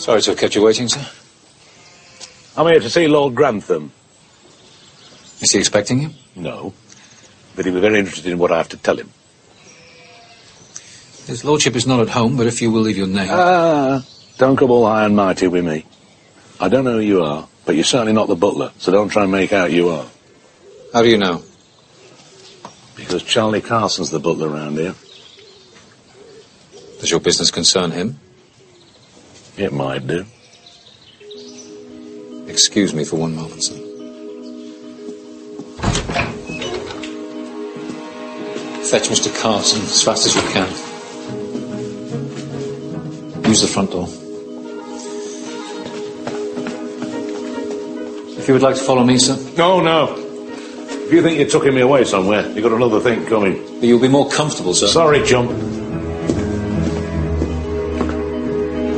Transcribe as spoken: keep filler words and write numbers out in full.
Sorry to have kept you waiting, sir. I'm here to see Lord Grantham. Is he expecting you? No, but he'll be very interested in what I have to tell him. His lordship is not at home, but if you will leave your name... Ah, don't come all high and mighty with me. I don't know who you are, but you're certainly not the butler, so don't try and make out you are. How do you know? Because Charlie Carson's the butler around here. Does your business concern him? It might do. Excuse me for one moment, sir. Fetch Mister Carson as fast as you can. Use the front door. If you would like to follow me, sir. No, no. If you think you're tucking me away somewhere, you've got another thing coming. But you'll be more comfortable, sir. Sorry, chump.